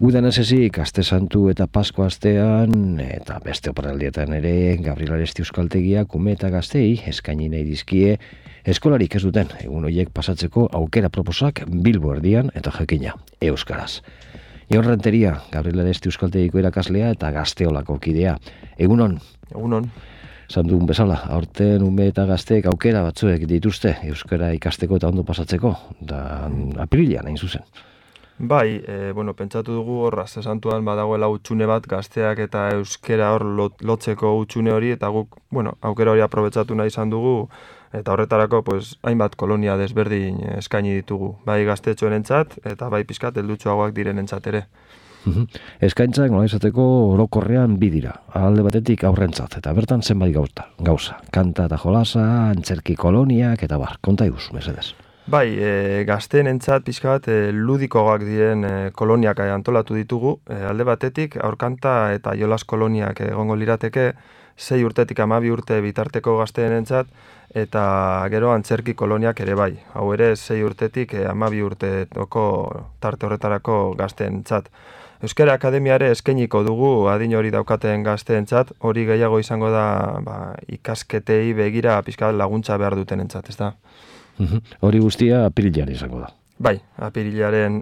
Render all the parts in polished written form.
Udan ez ezik, Aste Santu eta Pasko astean, eta beste oparaldietan ere, Gabriel Aresti Euskaltegiak ume eta gaztei eskaini nahi dizkie eskolarik ez duten egun horiek pasatzeko aukera proposak Bilbo erdian eta jakina, euskaraz. Jon Renteria, Gabriel Aresti Euskaltegiko irakaslea eta Gazteolako kidea. Egunon? Egunon. Zandun bezala, aurten ume eta gazteek aukera batzuek dituzte euskara ikasteko eta ondo pasatzeko, da apirilean hain zuzen. Bai, pentsatu dugu hor Aste Santuan badagoela hutsune bat gazteak eta euskara hor lotzeko hutsune hori, eta guk, aukera hori aprobetxatu nahi izan dugu, eta horretarako hainbat kolonia desberdin eskaini ditugu, bai gaztetxoenentzat eta bai pizkat heldutsuagoak direnentzat ere. Eskaintzak nola izateko orokorrean bi dira, alde batetik aurrentzat, eta bertan zenbait gauza, kanta eta jolasa, antzerki koloniak eta bar, konta iguz, mesedez. Bai, gazteenentzat pixka bat ludikoak diren koloniak antolatu ditugu, alde batetik aurkanta eta jolas koloniak egongo lirateke, 6 urtetik 12 urte bitarteko gazteenentzat, eta gero antzerki koloniak ere bai. Hau ere 6 urtetik 12 urtetoko tarte horretarako gazteenentzat. Euskara Akademiare eskainiko dugu adin hori daukaten gazteentzat, hori gehiago izango da ikasketei begira pixka laguntza behar dutenentzat, ez da? Hori guztia apirilean izango da. Bai, apirilaren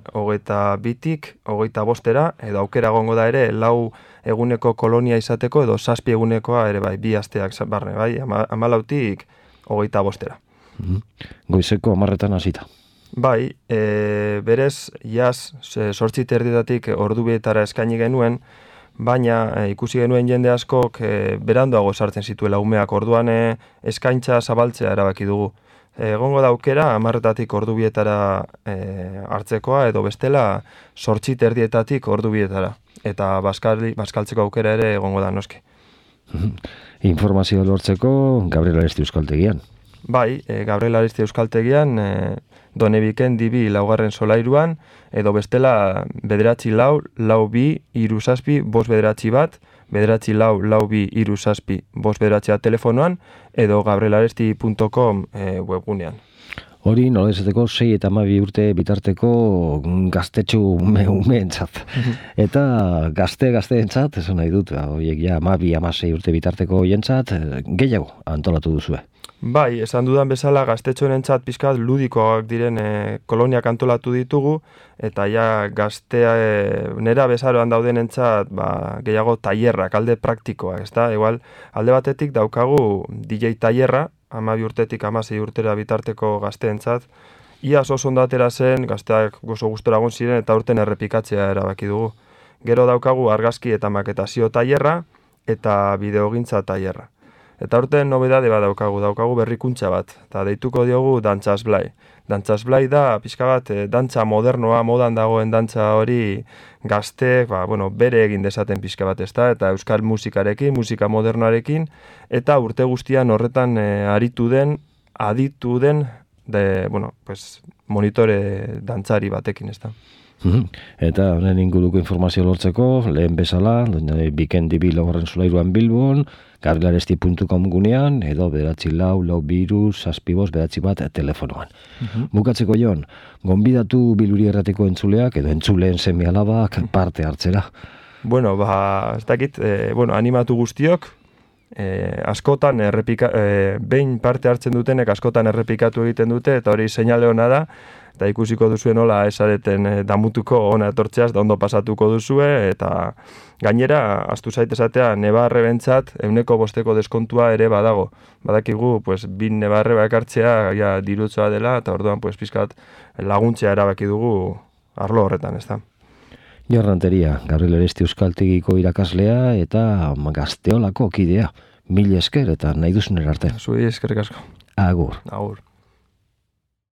22tik 25era, edo aukera egongo da ere 4 eguneko kolonia izateko, edo 7 egunekoa ere bai, 2 asteak barne, bai, 14tik 25era. Goizeko 10etan hasita. Bai, berez, jaz, 8:30 ordubietara eskaini genuen, baina ikusi genuen jende askok beranduago sartzen zituela umeak, orduan eskaintza zabaltzea erabaki dugu. Egongo da aukera 10:00 ordubietara hartzekoa, edo bestela 8:30 ordubietara. Eta bazkaltzeko aukera ere egongo da noski. Informazio lortzeko Gabriel Aresti Euskaltegian. Bai, Gabriel Aresti Euskaltegian Donebiken dibi 4. solairuan, edo bestela 944223751, 944223751 telefonoan, edo gabrielaresti.com webgunean. Hori nola esateko 6 eta 12 urte bitarteko gaztetxu umeentzat. Eta gazteentzat, esan nahi dut, horiek ja 12-16 urte bitarteko horientzat, gehiago antolatu duzue. Bai, esan dudan bezala gaztetxoenentzat pizkat ludikoak diren koloniak antolatu ditugu, eta ja gaztea nera bezaroan daudenentzat gehiago tailerrak, alde praktikoak, ezta? Igual alde batetik daukagu DJ tailerra, 12 urtetik 16 urtera bitarteko gazteentzat, iaz oso ondo atera zen, gazteak gozo gustora egon ziren eta urten errepikatzea erabaki dugu. Gero daukagu argazki eta maketazio tailerra eta bideogintza tailerra. Eta urten nobedade bat daukagu berrikuntza bat, eta deituko diogu Dantzaz Blai. Dantzaz Blai da, pixka bat, dantza modernoa, modan dagoen dantza hori gazteek, bere egin dezaten pixka bat, ezta? Eta euskal musikarekin, musika modernoarekin, eta urte guztian horretan aditu den, monitore dantzari batekin, ezta? Eta honen inguruko informazio lortzeko, lehen bezala, Biken dibi 4. solairuan Bilbon, gabrielaresti.com gunean, edo 944223751 telefonoan. Bukatzeko Jon, gonbidatu Biluri Errateko entzuleak, edo entzuleen seme-alabak parte hartzera. Ez dakit, animatu guztiok, askotan behin parte hartzen dutenek askotan errepikatu egiten dute, eta hori seinale ona da, eta ikusiko duzuen nola esareten damutuko ona etortzeaz, da ondo pasatuko duzue, eta gainera, astu zaitezatea, nebarrebentzat 100% deskontua ere badago. Badakigu, 2 nebarre ekartzea dirutzoa dela, eta orduan pizkat laguntzea erabaki dugu arlo horretan, ez da. Jon Renteria, Gabriel Aresti Euskaltegiko irakaslea eta Gazteolako kidea. Mil esker eta nahi duzunera arte. Zui eskerrik asko. Agur. Agur.